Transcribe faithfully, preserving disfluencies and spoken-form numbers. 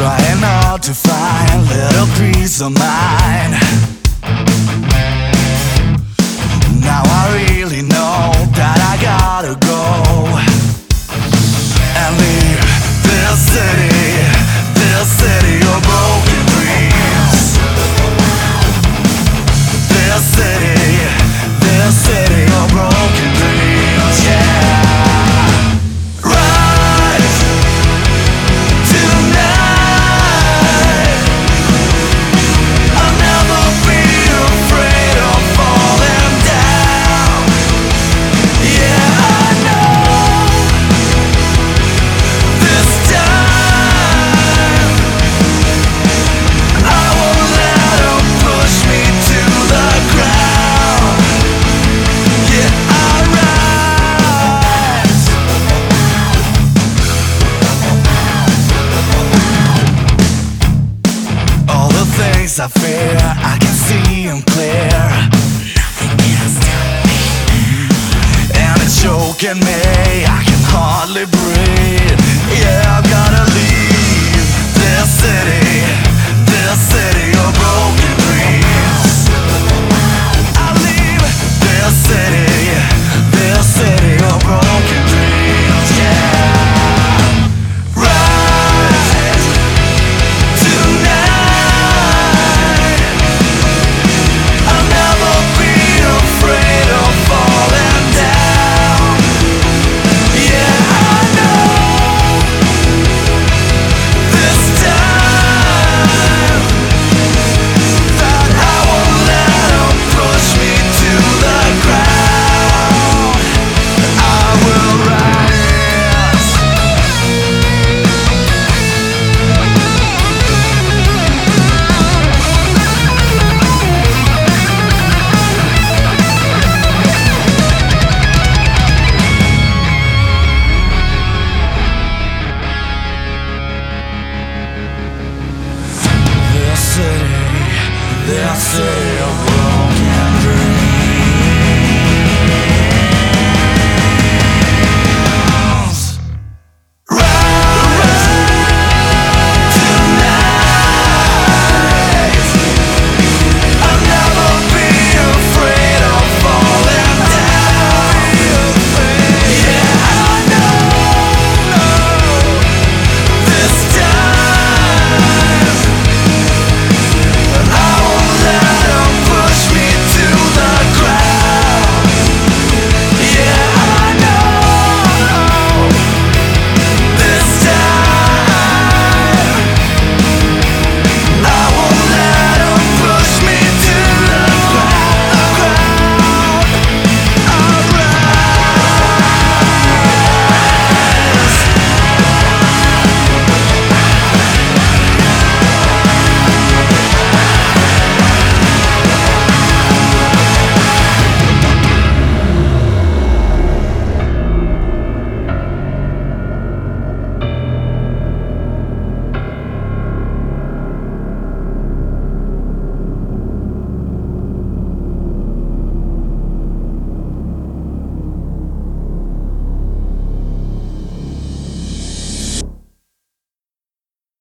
trying hard to find little peace of mind. Now I really know that I gotta go and leave this city, this city of broken dreams. This city, this city of broken dreams, yeah. I fear I can see them clear. Nothing can stop me, and it's choking me. I can hardly breathe. Yeah, I've gotta leave this city, this city of broken dreams. I leave this city, this city of broken dreams. Yeah. City, that city